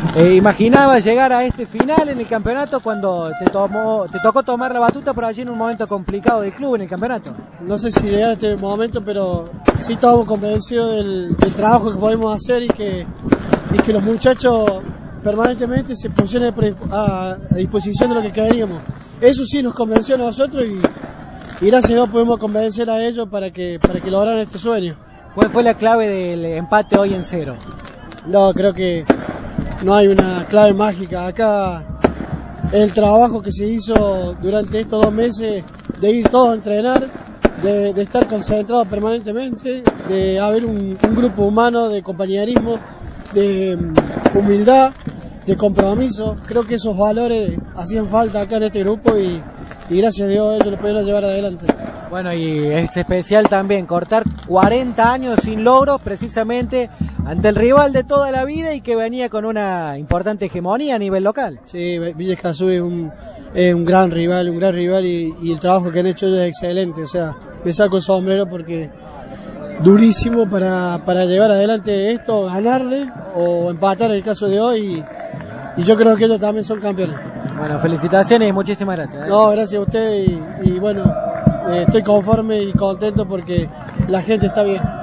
¿Imaginabas llegar a este final en el campeonato cuando te tocó tomar la batuta por allí en un momento complicado del club en el campeonato? No sé si llegar a este momento, pero sí estamos convencidos del trabajo que podemos hacer y que los muchachos permanentemente se pusieron a disposición de lo que queríamos. Eso sí nos convenció a nosotros y gracias a Dios podemos convencer a ellos para que lograran este sueño. ¿Cuál fue la clave del empate hoy en 0? No, creo que no hay una clave mágica. Acá el trabajo que se hizo durante estos 2 meses de ir todos a entrenar, de estar concentrados permanentemente, de haber un grupo humano, de compañerismo, de humildad, de compromiso. Creo que esos valores hacían falta acá en este grupo y gracias a Dios ellos lo pudieron llevar adelante. Bueno, y es especial también cortar 40 años sin logros precisamente ante el rival de toda la vida y que venía con una importante hegemonía a nivel local. Sí, Villa Escazú es un gran rival y el trabajo que han hecho ellos es excelente. O sea, me saco el sombrero porque durísimo para llevar adelante esto, ganarle o empatar en el caso de hoy y yo creo que ellos también son campeones. Bueno, felicitaciones y muchísimas gracias. No, gracias a usted y bueno, estoy conforme y contento porque la gente está bien.